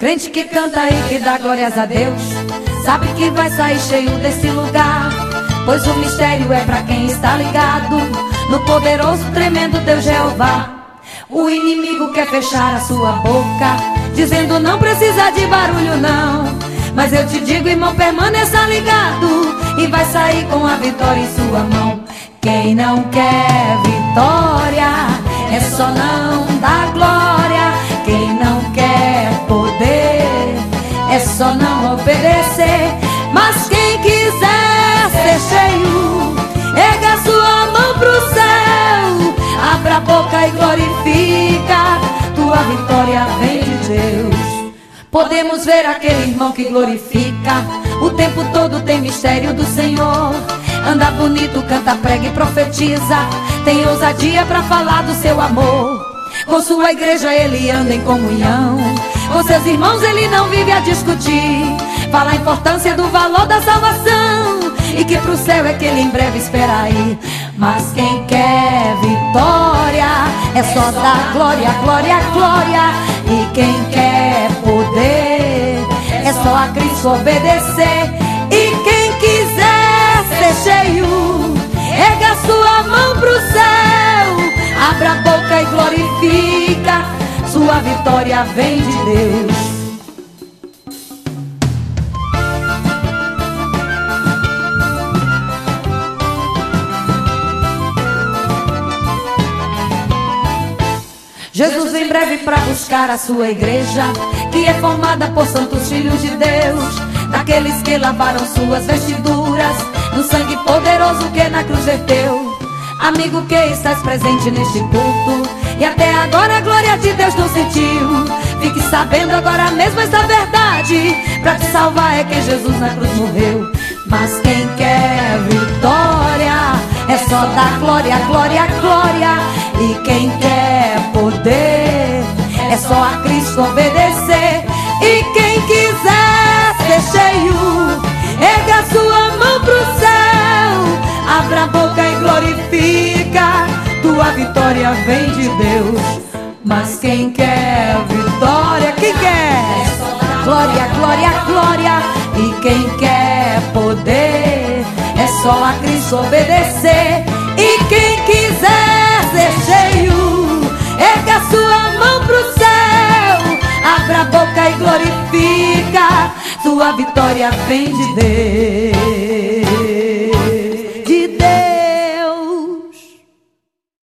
Crente que canta e que dá glórias a Deus sabe que vai sair cheio desse lugar, pois o mistério é pra quem está ligado no poderoso, tremendo Deus Jeová. O inimigo quer fechar a sua boca, dizendo não precisa de barulho não, mas eu te digo, irmão, permaneça ligado e vai sair com a vitória em sua mão. Quem não quer vitória é só não dar glória. Quem não quer poder é só não obedecer. Mas quem quiser ser cheio, erga sua mão pro céu, abra a boca e glorifica, tua vitória vem de Deus. Podemos ver aquele irmão que glorifica, o tempo todo tem mistério do Senhor. Anda bonito, canta, prega e profetiza, tem ousadia pra falar do seu amor. Com sua igreja ele anda em comunhão, com seus irmãos ele não vive a discutir. Fala a importância do valor da salvação e que pro céu é que ele em breve espera ir. Mas quem quer vitória é só dar glória, glória, glória. E quem quer poder é só a Cristo obedecer. E quem quiser ser cheio, erga sua mão pro céu, abra a boca e glorifica, sua vitória vem de Deus. Jesus vem breve para buscar a sua igreja, que é formada por santos filhos de Deus, daqueles que lavaram suas vestiduras no sangue poderoso que na cruz verteu. Amigo que estás presente neste culto e até agora a glória de Deus não sentiu, fique sabendo agora mesmo esta verdade, pra te salvar é que Jesus na cruz morreu. Mas quem quer vitória é só dar glória, glória, glória. E quem quer poder é só a Cristo obedecer. E quem quiser ser cheio, erga sua mão pro céu, abra a boca e glorifica, tua vitória vem de Deus. Mas quem quer vitória, quem quer? Glória, glória, glória. E quem quer poder é só a Cristo obedecer. E quem quiser ser cheio, erga sua mão pro céu, abra a boca e glorifica, sua vitória vem de Deus.